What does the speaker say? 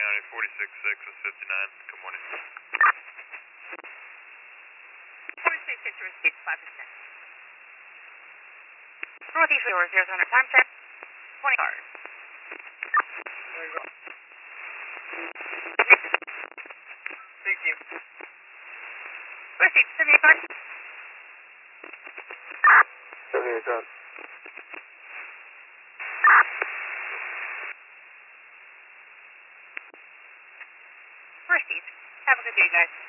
County, 46-6 with 59. Good morning. 46-6 received 5%. Northeast Shore, 0 time check, 20 cars. There you go. Thank you. Received 78 cars. 78 done. Received. Have a good day, guys.